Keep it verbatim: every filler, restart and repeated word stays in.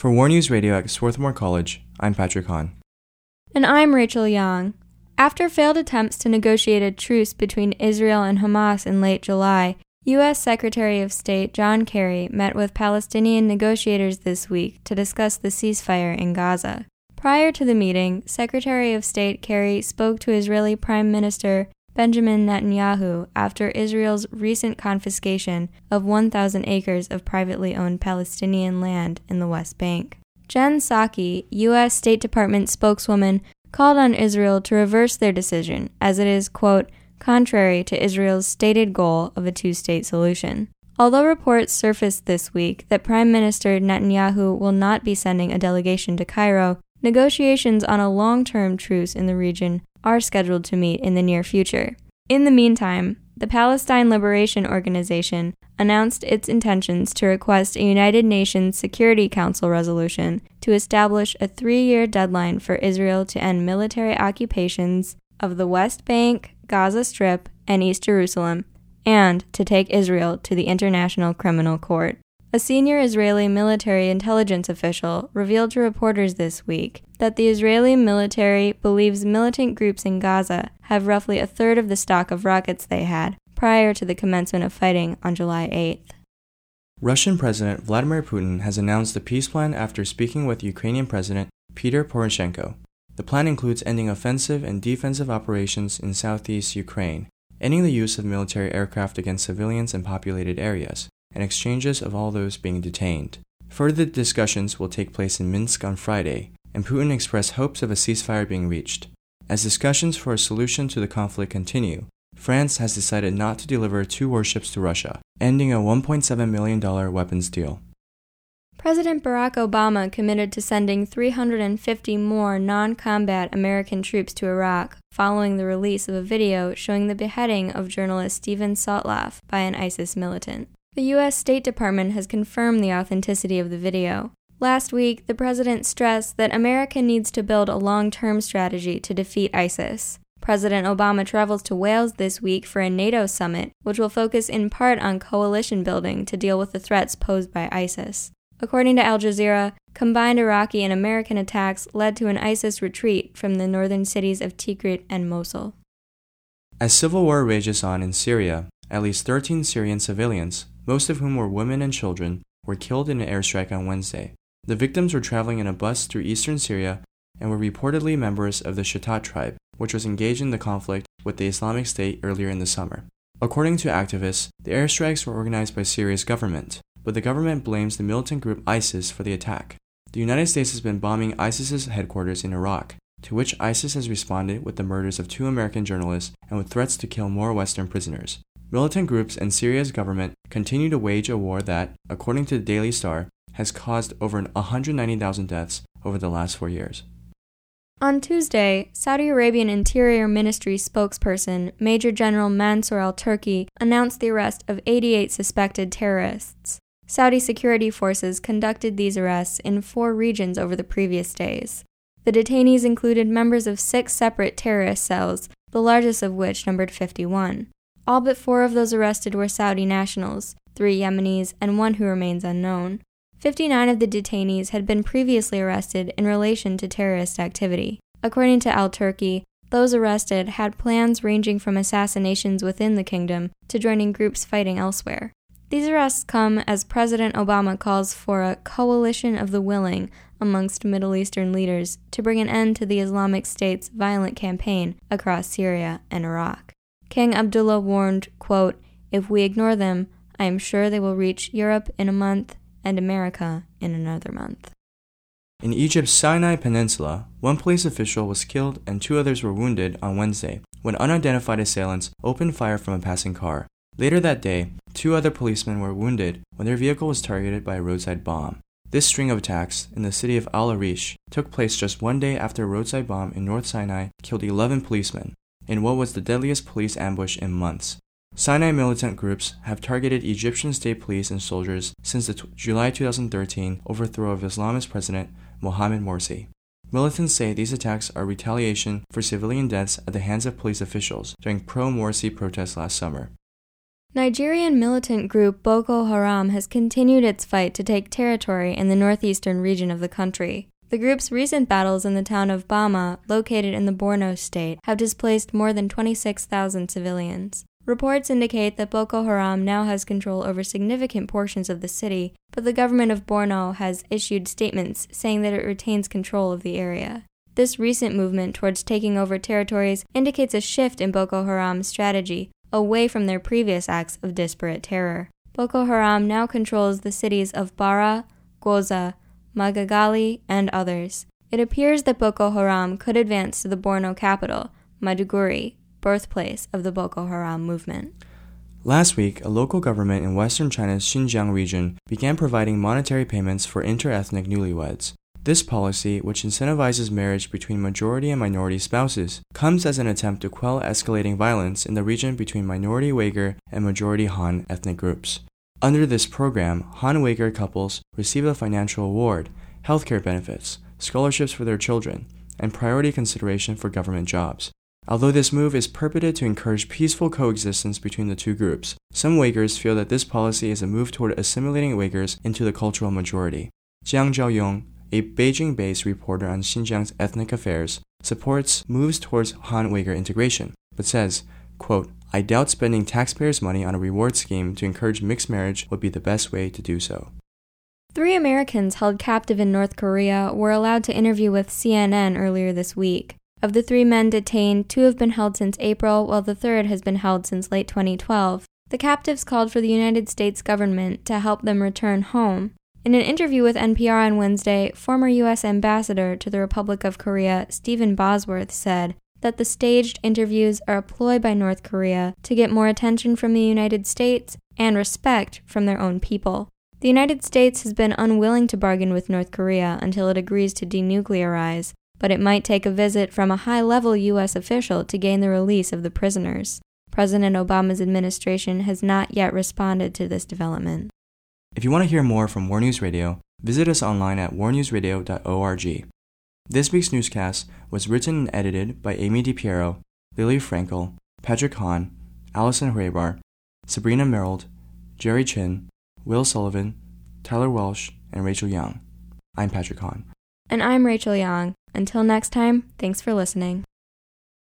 For War News Radio at Swarthmore College, I'm Patrick Hahn. And I'm Rachel Young. After failed attempts to negotiate a truce between Israel and Hamas in late July, U S Secretary of State John Kerry met with Palestinian negotiators this week to discuss the ceasefire in Gaza. Prior to the meeting, Secretary of State Kerry spoke to Israeli Prime Minister Benjamin Netanyahu after Israel's recent confiscation of one thousand acres of privately owned Palestinian land in the West Bank. Jen Psaki, U S State Department spokeswoman, called on Israel to reverse their decision, as it is, quote, contrary to Israel's stated goal of a two-state solution. Although reports surfaced this week that Prime Minister Netanyahu will not be sending a delegation to Cairo, negotiations on a long-term truce in the region are scheduled to meet in the near future. In the meantime, the Palestine Liberation Organization announced its intentions to request a United Nations Security Council resolution to establish a three-year deadline for Israel to end military occupations of the West Bank, Gaza Strip, and East Jerusalem, and to take Israel to the International Criminal Court. A senior Israeli military intelligence official revealed to reporters this week that the Israeli military believes militant groups in Gaza have roughly a third of the stock of rockets they had prior to the commencement of fighting on July eighth. Russian President Vladimir Putin has announced a peace plan after speaking with Ukrainian President Petro Poroshenko. The plan includes ending offensive and defensive operations in southeast Ukraine, ending the use of military aircraft against civilians in populated areas, and exchanges of all those being detained. Further discussions will take place in Minsk on Friday, and Putin expressed hopes of a ceasefire being reached. As discussions for a solution to the conflict continue, France has decided not to deliver two warships to Russia, ending a one point seven million dollars weapons deal. President Barack Obama committed to sending three hundred fifty more non-combat American troops to Iraq following the release of a video showing the beheading of journalist Steven Sotloff by an ISIS militant. The U S State Department has confirmed the authenticity of the video. Last week, the president stressed that America needs to build a long-term strategy to defeat ISIS. President Obama travels to Wales this week for a NATO summit, which will focus in part on coalition building to deal with the threats posed by ISIS. According to Al Jazeera, combined Iraqi and American attacks led to an ISIS retreat from the northern cities of Tikrit and Mosul. As civil war rages on in Syria, at least thirteen Syrian civilians, most of whom were women and children, were killed in an airstrike on Wednesday. The victims were traveling in a bus through eastern Syria and were reportedly members of the Shattat tribe, which was engaged in the conflict with the Islamic State earlier in the summer. According to activists, the airstrikes were organized by Syria's government, but the government blames the militant group ISIS for the attack. The United States has been bombing ISIS's headquarters in Iraq, to which ISIS has responded with the murders of two American journalists and with threats to kill more Western prisoners. Militant groups and Syria's government continue to wage a war that, according to the Daily Star, has caused over one hundred ninety thousand deaths over the last four years. On Tuesday, Saudi Arabian Interior Ministry spokesperson Major General Mansour al-Turki announced the arrest of eighty-eight suspected terrorists. Saudi security forces conducted these arrests in four regions over the previous days. The detainees included members of six separate terrorist cells, the largest of which numbered fifty-one. All but four of those arrested were Saudi nationals, three Yemenis, and one who remains unknown. fifty-nine of the detainees had been previously arrested in relation to terrorist activity. According to al-Turki, those arrested had plans ranging from assassinations within the kingdom to joining groups fighting elsewhere. These arrests come as President Obama calls for a coalition of the willing amongst Middle Eastern leaders to bring an end to the Islamic State's violent campaign across Syria and Iraq. King Abdullah warned, quote, "If we ignore them, I am sure they will reach Europe in a month and America in another month." In Egypt's Sinai Peninsula, one police official was killed and two others were wounded on Wednesday when unidentified assailants opened fire from a passing car. Later that day, two other policemen were wounded when their vehicle was targeted by a roadside bomb. This string of attacks in the city of Al Arish took place just one day after a roadside bomb in North Sinai killed eleven policemen, in what was the deadliest police ambush in months. Sinai militant groups have targeted Egyptian state police and soldiers since the t- July twenty thirteen overthrow of Islamist President Mohamed Morsi. Militants say these attacks are retaliation for civilian deaths at the hands of police officials during pro-Morsi protests last summer. Nigerian militant group Boko Haram has continued its fight to take territory in the northeastern region of the country. The group's recent battles in the town of Bama, located in the Borno state, have displaced more than twenty-six thousand civilians. Reports indicate that Boko Haram now has control over significant portions of the city, but the government of Borno has issued statements saying that it retains control of the area. This recent movement towards taking over territories indicates a shift in Boko Haram's strategy, away from their previous acts of disparate terror. Boko Haram now controls the cities of Bara, Goza, Magagali, and others. It appears that Boko Haram could advance to the Borno capital, Maiduguri, birthplace of the Boko Haram movement. Last week, a local government in western China's Xinjiang region began providing monetary payments for inter-ethnic newlyweds. This policy, which incentivizes marriage between majority and minority spouses, comes as an attempt to quell escalating violence in the region between minority Uyghur and majority Han ethnic groups. Under this program, Han Uyghur couples receive a financial award, healthcare benefits, scholarships for their children, and priority consideration for government jobs. Although this move is purported to encourage peaceful coexistence between the two groups, some Uyghurs feel that this policy is a move toward assimilating Uyghurs into the cultural majority. Jiang Zhaoyong, a Beijing-based reporter on Xinjiang's ethnic affairs, supports moves towards Han Uyghur integration, but says, quote, I doubt spending taxpayers' money on a reward scheme to encourage mixed marriage would be the best way to do so. Three Americans held captive in North Korea were allowed to interview with C N N earlier this week. Of the three men detained, two have been held since April, while the third has been held since late twenty twelve. The captives called for the United States government to help them return home. In an interview with N P R on Wednesday, former U S Ambassador to the Republic of Korea, Stephen Bosworth, said that the staged interviews are a ploy by North Korea to get more attention from the United States and respect from their own people. The United States has been unwilling to bargain with North Korea until it agrees to denuclearize, but it might take a visit from a high-level U S official to gain the release of the prisoners. President Obama's administration has not yet responded to this development. If you want to hear more from War News Radio, visit us online at war news radio dot org. This week's newscast was written and edited by Amy DiPiero, Lily Frankel, Patrick Hahn, Allison Huebar, Sabrina Merrill, Jerry Chin, Will Sullivan, Tyler Welsh, and Rachel Young. I'm Patrick Hahn. And I'm Rachel Young. Until next time, thanks for listening.